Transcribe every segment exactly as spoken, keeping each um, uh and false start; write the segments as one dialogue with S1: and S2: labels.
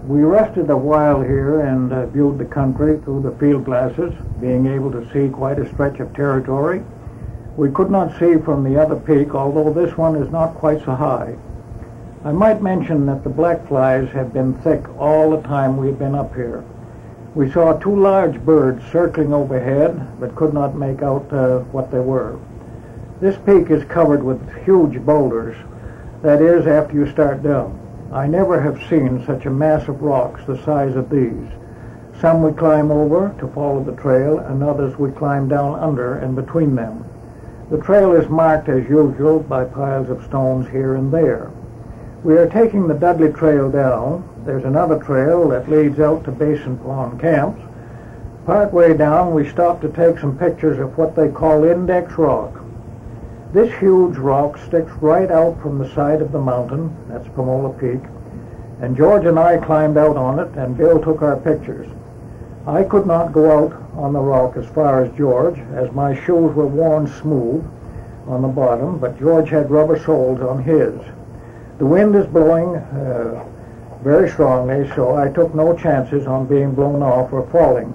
S1: We rested a while here and uh, viewed the country through the field glasses, being able to see quite a stretch of territory. We could not see from the other peak, although this one is not quite so high. I might mention that the black flies have been thick all the time we've been up here. We saw two large birds circling overhead, but could not make out uh, what they were. This peak is covered with huge boulders, that is, after you start down. I never have seen such a mass of rocks the size of these. Some we climb over to follow the trail, and others we climb down under and between them. The trail is marked as usual by piles of stones here and there. We are taking the Dudley Trail down. There's another trail that leads out to Basin Pond camps. Partway down we stop to take some pictures of what they call Index Rock. This huge rock sticks right out from the side of the mountain, that's Pomola Peak, and George and I climbed out on it, and Bill took our pictures. I could not go out on the rock as far as George, as my shoes were worn smooth on the bottom, but George had rubber soles on his. The wind is blowing uh, very strongly, so I took no chances on being blown off or falling.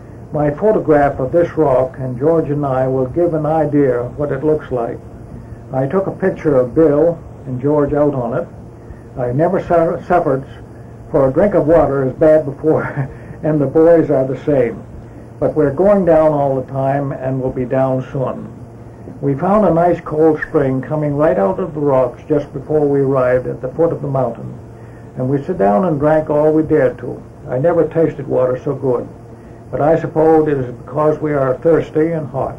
S1: My photograph of this rock and George and I will give an idea of what it looks like. I took a picture of Bill and George out on it. I never su- suffered for a drink of water as bad before, and the boys are the same. But we're going down all the time and will be down soon. We found a nice cold spring coming right out of the rocks just before we arrived at the foot of the mountain, and we sat down and drank all we dared to. I never tasted water so good, but I suppose it is because we are thirsty and hot.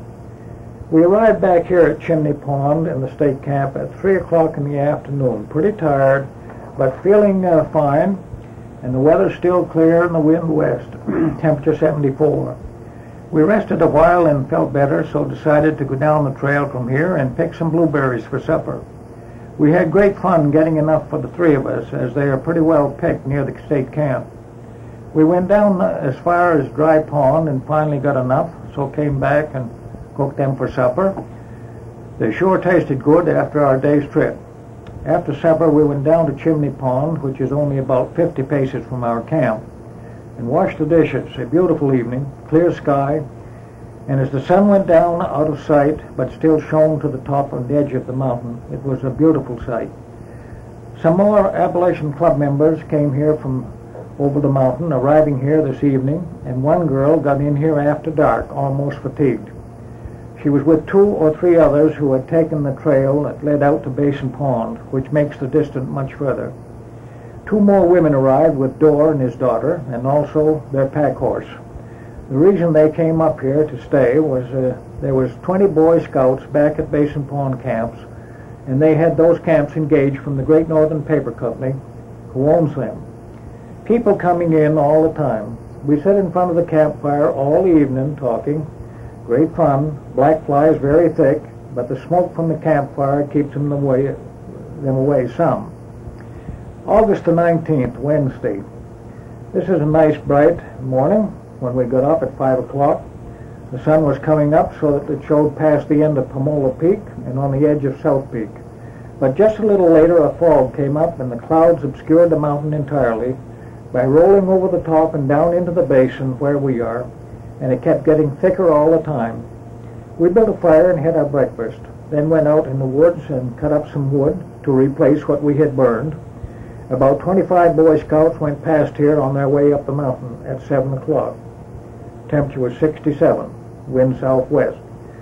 S1: We arrived back here at Chimney Pond in the state camp at three o'clock in the afternoon, pretty tired, but feeling uh, fine, and the weather still clear and the wind west, temperature seventy-four. We rested a while and felt better, so decided to go down the trail from here and pick some blueberries for supper. We had great fun getting enough for the three of us, as they are pretty well picked near the state camp. We went down as far as Dry Pond and finally got enough, so came back and cooked them for supper. They sure tasted good after our day's trip. After supper we went down to Chimney Pond, which is only about fifty paces from our camp, and washed the dishes. A beautiful evening, clear sky, and as the sun went down out of sight but still shone to the top and edge of the mountain, it was a beautiful sight. Some more Appalachian Club members came here from over the mountain, arriving here this evening, and one girl got in here after dark, almost fatigued. She was with two or three others who had taken the trail that led out to Basin Pond, which makes the distance much further. Two more women arrived with Dorr and his daughter, and also their pack horse. The reason they came up here to stay was uh, there was twenty Boy Scouts back at Basin Pond camps, and they had those camps engaged from the Great Northern Paper Company, who owns them. People coming in all the time. We sat in front of the campfire all the evening talking. Great fun. Black flies very thick, but the smoke from the campfire keeps them away, them away some. August the nineteenth, Wednesday. This is a nice bright morning when we got up at five o'clock. The sun was coming up so that it showed past the end of Pomola Peak and on the edge of South Peak. But just a little later a fog came up and the clouds obscured the mountain entirely by rolling over the top and down into the basin where we are, and it kept getting thicker all the time. We built a fire and had our breakfast, then went out in the woods and cut up some wood to replace what we had burned. About twenty-five Boy Scouts went past here on their way up the mountain at seven o'clock. Temperature was sixty-seven, wind southwest.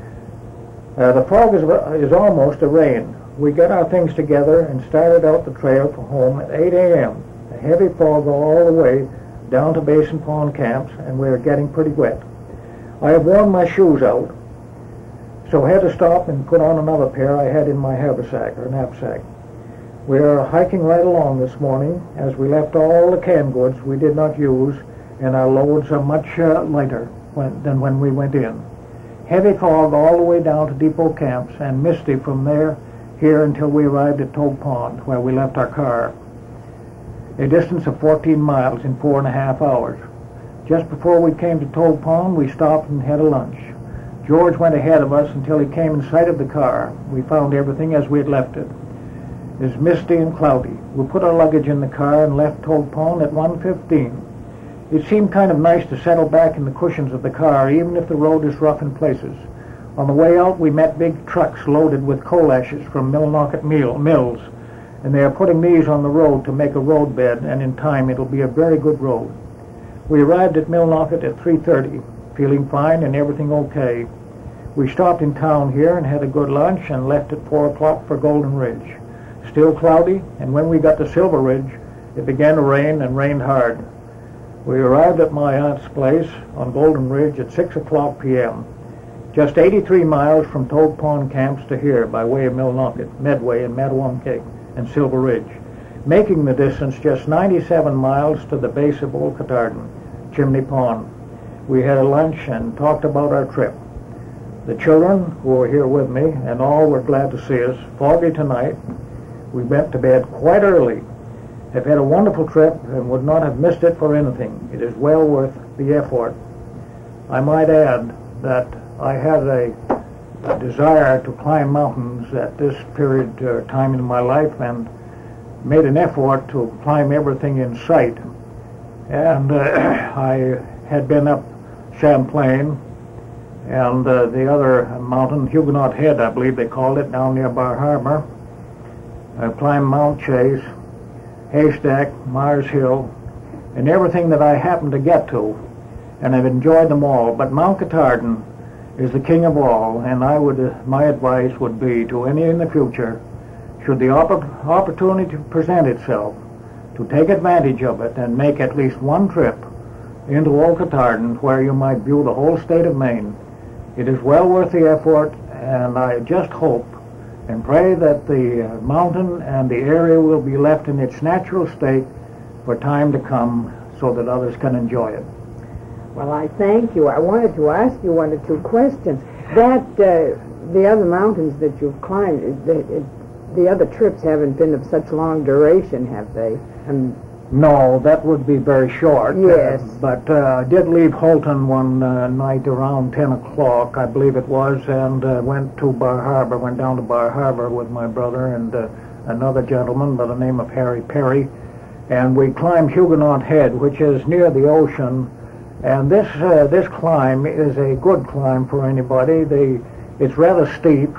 S1: Uh, the fog is, is almost a rain. We got our things together and started out the trail for home at eight a m A heavy fog all the way down to Basin Pond camps, and we were getting pretty wet. I have worn my shoes out, so had to stop and put on another pair I had in my haversack or knapsack. We are hiking right along this morning, as we left all the canned goods we did not use, and our loads are much uh, lighter when, than when we went in. Heavy fog all the way down to depot camps, and misty from there here until we arrived at Toad Pond, where we left our car. A distance of fourteen miles in four and a half hours. Just before we came to Toad Pond, we stopped and had a lunch. George went ahead of us until he came in sight of the car. We found everything as we had left it. is misty and cloudy. We put our luggage in the car and left Toad Pond at one fifteen. It seemed kind of nice to settle back in the cushions of the car, even if the road is rough in places. On the way out, we met big trucks loaded with coal ashes from Millinocket Mill, Mills, and they are putting these on the road to make a road bed, and in time it'll be a very good road. We arrived at Millinocket at three thirty, feeling fine and everything okay. We stopped in town here and had a good lunch and left at four o'clock for Golden Ridge. Still cloudy, and when we got to Silver Ridge, it began to rain and rained hard. We arrived at my aunt's place on Golden Ridge at six o'clock p m Just eighty-three miles from Toad Pond camps to here by way of Millinocket, Medway, and Mattawamkeag, and Silver Ridge, making the distance just ninety-seven miles to the base of Old Catardin, Chimney Pond. We had a lunch and talked about our trip. The children who were here with me and all were glad to see us. Foggy tonight. We went to bed quite early. Have had a wonderful trip and would not have missed it for anything. It is well worth the effort. I might add that I had a, a desire to climb mountains at this period of uh, time in my life and made an effort to climb everything in sight. And uh, I had been up Champlain and uh, the other mountain, Huguenot Head, I believe they called it, down near Bar Harbor. I climbed Mount Chase, Haystack, Mars Hill, and everything that I happened to get to, and I've enjoyed them all. But Mount Catardin is the king of all, and I would, uh, my advice would be to any in the future, should the opp opportunity present itself, to take advantage of it and make at least one trip into Old Catardin where you might view the whole state of Maine. It is well worth the effort, and I just hope and pray that the uh, mountain and the area will be left in its natural state for time to come so that others can enjoy it.
S2: Well, I thank you. I wanted to ask you one or two questions. That, uh, the other mountains that you've climbed, the, it, the other trips haven't been of such long duration, have they? Um,
S1: No, that would be very short.
S2: Yes.
S1: Uh, but uh, I did leave Holton one uh, night around ten o'clock, I believe it was, and uh, went to Bar Harbor, went down to Bar Harbor with my brother and uh, another gentleman by the name of Harry Perry. And we climbed Huguenot Head, which is near the ocean. And this uh, this climb is a good climb for anybody. The, it's rather steep.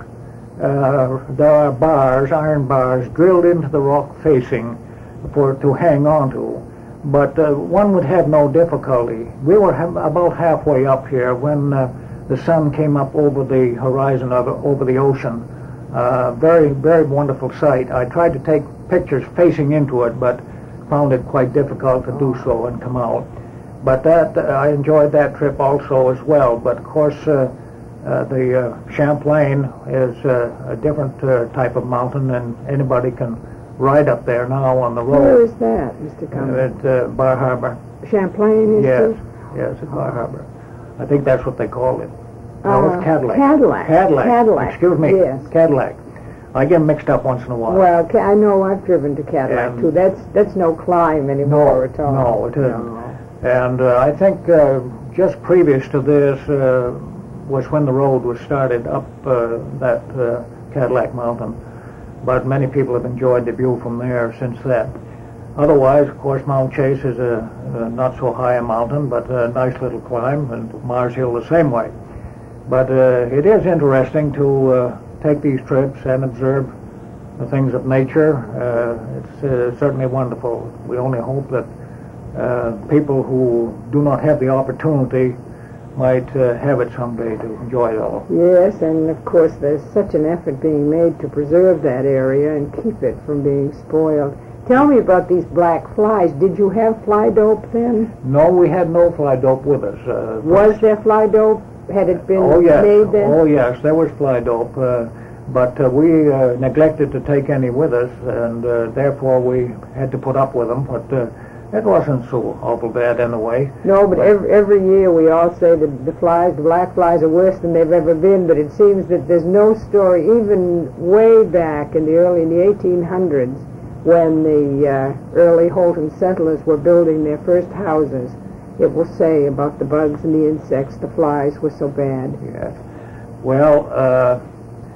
S1: Uh, there are bars, iron bars, drilled into the rock facing for to hang on to, but uh, one would have no difficulty. We were ha about halfway up here when uh, the sun came up over the horizon of over the ocean. Uh, very, very wonderful sight. I tried to take pictures facing into it, but found it quite difficult to do so and come out. But that uh, I enjoyed that trip also as well. But of course, uh, uh, the uh, Champlain is uh, a different uh, type of mountain, and anybody can ride up there now on the road.
S2: Where is that, Mister Cummings?
S1: At uh, Bar Harbor.
S2: Champlain is
S1: Yes,
S2: it?
S1: yes, at Bar Harbor. I think that's what they call it.
S2: Uh,
S1: No, it's Cadillac.
S2: Cadillac.
S1: Cadillac.
S2: Cadillac.
S1: Excuse me.
S2: Yes.
S1: Cadillac. I get mixed up once in a while.
S2: Well, ca I know I've driven to Cadillac
S1: And
S2: too. That's that's no climb anymore
S1: no,
S2: at all.
S1: no, it isn't.
S2: No.
S1: And uh, I think uh, just previous to this uh, was when the road was started up uh, that uh, Cadillac Mountain. But many people have enjoyed the view from there since then. Otherwise, of course, Mount Chase is a, a not so high a mountain, but a nice little climb, and Mars Hill the same way. But uh, it is interesting to uh, take these trips and observe the things of nature. Uh, it's uh, certainly wonderful. We only hope that uh, people who do not have the opportunity might uh, have it someday to enjoy it all.
S2: Yes, and of course there's such an effort being made to preserve that area and keep it from being spoiled. Tell me about these black flies. Did you have fly dope then?
S1: No, we had no fly dope with us. Uh,
S2: Was there fly dope? Had it been
S1: oh, yes.
S2: made then?
S1: Oh, yes, there was fly dope. Uh, but uh, we uh, neglected to take any with us, and uh, therefore we had to put up with them. But uh, it wasn't so awful bad anyway.
S2: No, but every, every year we all say that the flies, the black flies, are worse than they've ever been, but it seems that there's no story, even way back in the early, in the eighteen hundreds, when the uh, early Holton settlers were building their first houses, it will say about the bugs and the insects, the flies were so bad.
S1: Yes. Well, uh,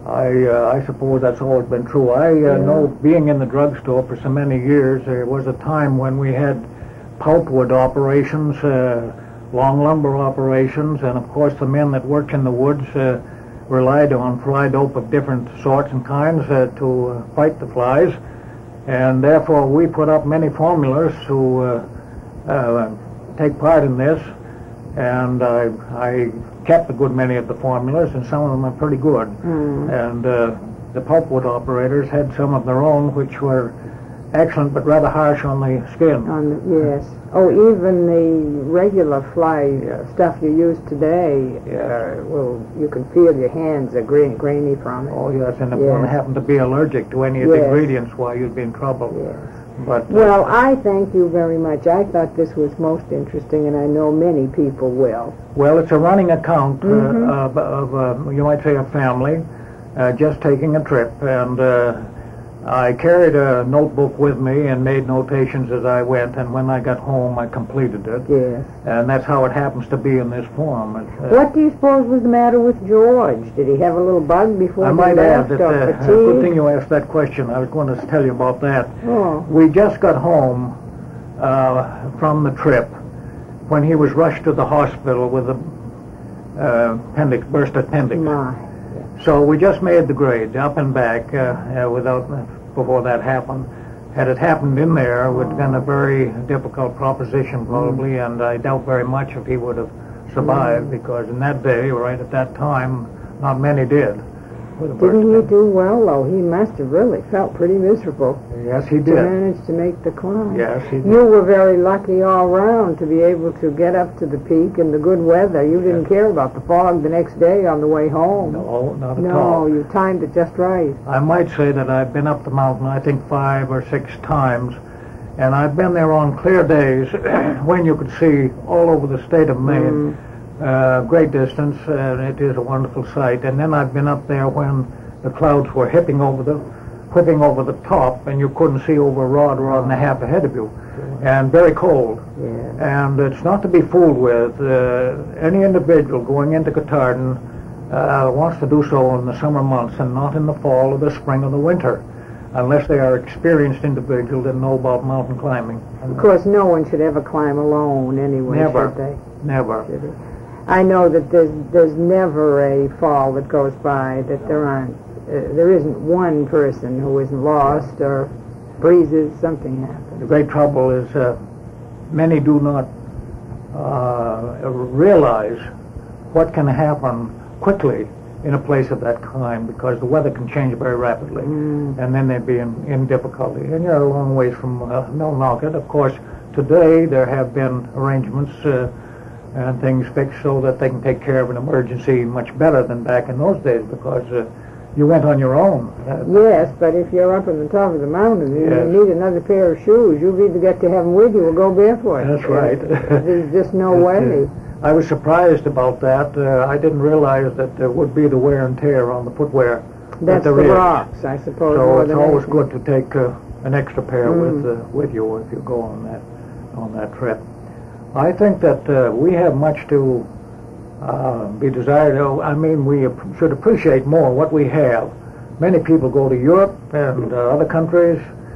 S1: I uh, I suppose that's always been true. I uh,
S2: Yeah.
S1: know, being in the drugstore for so many years, there was a time when we had pulpwood operations, uh, long lumber operations, and of course the men that worked in the woods uh, relied on fly dope of different sorts and kinds uh, to uh, fight the flies, and therefore we put up many formulas to uh, uh, take part in this, and I, I kept a good many of the formulas, and some of them are pretty good.
S2: Mm.
S1: And uh, the pulpwood operators had some of their own which were excellent but rather harsh on the skin.
S2: On the, yes. Oh, even the regular fly uh, stuff you use today, uh, well, you can feel your hands are grain, grainy from it.
S1: Oh yes, and if
S2: Yes.
S1: one happened to be allergic to any of the
S2: Yes.
S1: ingredients, why, you'd be in trouble.
S2: Yes.
S1: But uh,
S2: Well, I thank you very much. I thought this was most interesting, and I know many people will.
S1: well, it's a running account uh,
S2: Mhm.
S1: of, of uh, you might say, a family uh, just taking a trip, and uh, I carried a notebook with me and made notations as I went, and when I got home I completed it.
S2: Yes.
S1: And that's how it happens to be in this form. It's, uh,
S2: What do you suppose was the matter with George? Did he have a little bug before
S1: I
S2: he
S1: might
S2: left,
S1: add that,
S2: or
S1: uh,
S2: fatigue?
S1: good thing you asked that question. I was going to tell you about that.
S2: Oh.
S1: We just got home uh, from the trip when he was rushed to the hospital with a uh, appendix, burst appendix.
S2: My.
S1: So we just made the grade up and back uh, uh, without before that happened. Had it happened in there, it would have been a very difficult proposition probably,
S2: Mm.
S1: and I doubt very much if he would have survived,
S2: Mm.
S1: because in that day, right at that time, not many did. with a burst
S2: Didn't he
S1: appendix.
S2: do well, though? He must have really felt pretty miserable
S1: Yes, he
S2: to
S1: did.
S2: manage to make the climb.
S1: Yes, he did.
S2: You were very lucky all round to be able to get up to the peak in the good weather. You didn't
S1: Yes.
S2: care about the fog the next day on the way home.
S1: No, not at
S2: No,
S1: all.
S2: you timed it just right.
S1: I might say that I've been up the mountain, I think, five or six times, and I've been there on clear days when you could see all over the state of Maine, uh, great distance, and it is a wonderful sight. And then I've been up there when the clouds were hipping over the, whipping over the top, and you couldn't see over a rod, rod and a half ahead of you, and very cold.
S2: Yeah.
S1: And it's not to be fooled with. Uh, any individual going into Katahdin uh, wants to do so in the summer months and not in the fall or the spring or the winter, unless they are experienced individuals that know about mountain climbing.
S2: Of course, no one should ever climb alone anyway,
S1: Never.
S2: should they?
S1: Never.
S2: Should they? I know that there's there's never a fall that goes by that there aren't uh, there isn't one person who isn't lost or breezes something happens.
S1: The great trouble is uh, many do not uh, realize what can happen quickly in a place of that kind, because the weather can change very rapidly,
S2: Mm.
S1: and then they'd be in, in difficulty. And you're a long ways from uh, Millnocket. Of course, today there have been arrangements uh, and things fixed so that they can take care of an emergency much better than back in those days, because uh, you went on your own. Uh,
S2: Yes, but if you're up on the top of the mountain and
S1: Yes.
S2: you need another pair of shoes, you've either got to have them with you or go barefoot.
S1: That's right.
S2: There's just no
S1: But,
S2: way.
S1: uh, I was surprised about that. Uh, I didn't realize that there would be the wear and tear on the footwear. that
S2: That's the
S1: there is.
S2: rocks, I suppose.
S1: So
S2: more
S1: it's
S2: than
S1: always
S2: anything.
S1: good to take uh, an extra pair
S2: Mm.
S1: with uh, with you if you go on that on that trip. I think that uh, we have much to uh, be desired. Oh, I mean, we ap- should appreciate more what we have. Many people go to Europe and uh, other countries.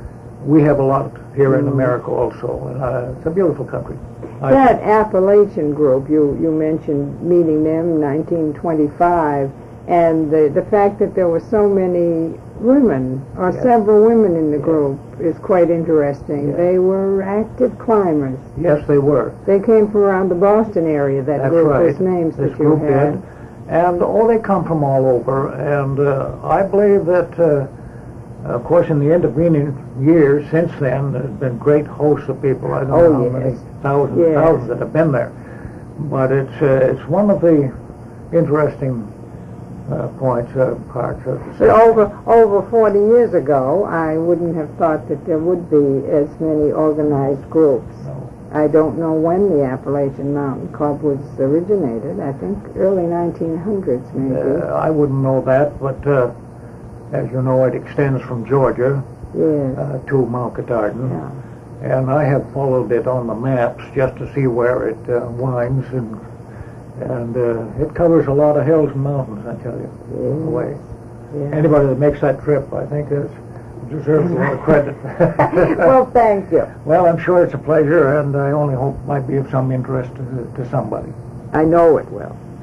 S1: We have a lot here in
S2: Mm.
S1: America also. And, uh, it's a beautiful country. I
S2: That Appalachian group, you, you mentioned meeting them in nineteen twenty-five, and the, the fact that there were so many women, or
S1: Yes.
S2: several women in the
S1: Yes.
S2: group, is quite interesting.
S1: Yes.
S2: They were active climbers.
S1: Yes, they were.
S2: They came from around the Boston area, that
S1: That's
S2: group,
S1: right.
S2: those names
S1: This
S2: that you
S1: group
S2: had.
S1: did. And oh, they come from all over. And uh, I believe that, uh, of course, in the intervening years since then, there's been great hosts of people. I don't
S2: Oh,
S1: know how many
S2: yes.
S1: thousands,
S2: Yes.
S1: thousands that have been there. But it's uh, it's one of the interesting uh, points, uh, parts of the
S2: But
S1: city.
S2: over over forty years ago, I wouldn't have thought that there would be as many organized groups.
S1: No.
S2: I don't know when the Appalachian Mountain Club was originated. I think early nineteen hundreds, maybe.
S1: Uh, I wouldn't know that, but uh, as you know, it extends from Georgia
S2: yes.
S1: uh, to Mount Katahdin.
S2: Yeah.
S1: And I have followed it on the maps just to see where it uh, winds, and and uh, it covers a lot of hills and mountains, I tell you, on the way.
S2: Yeah.
S1: Anybody that makes that trip, I think, is, deserves a lot of credit.
S2: Well, thank you.
S1: Well, I'm sure it's a pleasure, and I only hope it might be of some interest to, to somebody.
S2: I know it will.